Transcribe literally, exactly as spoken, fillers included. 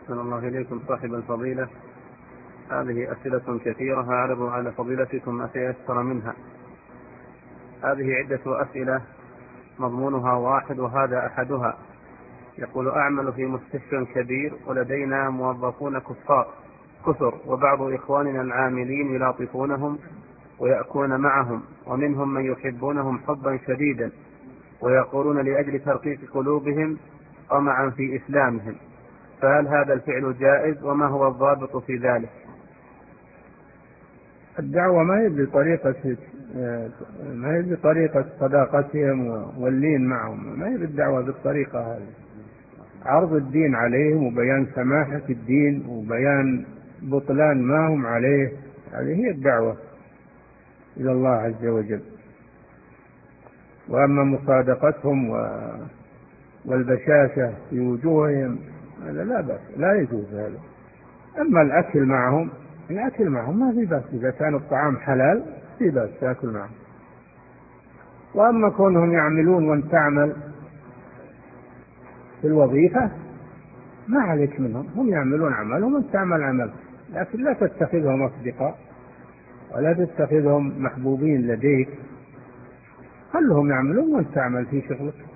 أحسن الله إليكم صاحب الفضيلة. هذه أسئلة كثيرة أعرض على فضيلتكم ما تيسر منها. هذه عدة أسئلة مضمونها واحد وهذا أحدها. يقول: أعمل في مستشفى كبير ولدينا موظفون كفار كثر، وبعض إخواننا العاملين يلاطفونهم ويأكلون معهم، ومنهم من يحبونهم حبا شديدا ويقولون لأجل ترقيق قلوبهم طمعا في إسلامهم، فهل هذا الفعل جائز وما هو الضابط في ذلك؟ الدعوة ما هي بطريقة ما هي بطريقة صداقتهم واللين معهم، ما هي بالدعوة بالطريقة هذه. عرض الدين عليهم وبيان سماحة الدين وبيان بطلان ما هم عليه، هذه هي الدعوة إلى الله عز وجل. وأما مصادقتهم والبشاشة في وجوههم هذا لا بأس، لا يجوز هذا. أما الأكل معهم، الأكل معهم ما في بأس إذا كان الطعام حلال، في بأس تأكل معهم. وأما كونهم يعملون وأن تعمل في الوظيفة ما عليك منهم، هم يعملون عملهم وأن تعمل عمل، لكن لا تتخذهم أصدقاء ولا تتخذهم محبوبين لديك، خلهم يعملون وأن تعمل في شغلك.